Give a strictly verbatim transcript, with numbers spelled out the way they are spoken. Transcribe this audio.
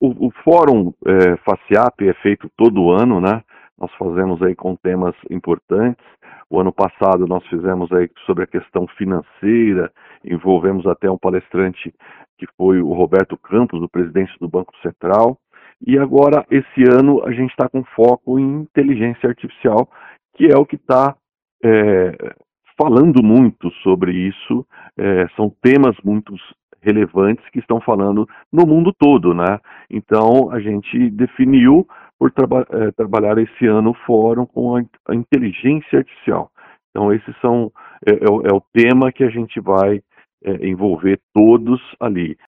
o, o Fórum é, FACIAP é feito todo ano, né? Nós fazemos aí com temas importantes. O ano passado nós fizemos aí sobre a questão financeira, envolvemos até um palestrante que foi o Roberto Campos, o presidente do Banco Central. E agora, esse ano, a gente está com foco em inteligência artificial, que é o que está é, falando muito sobre isso. É, são temas muito relevantes que estão falando no mundo todo, né? Então, a gente definiu por traba é, trabalhar esse ano o fórum com a, a inteligência artificial. Então, esses são é, é, o, é o tema que a gente vai é, envolver todos ali.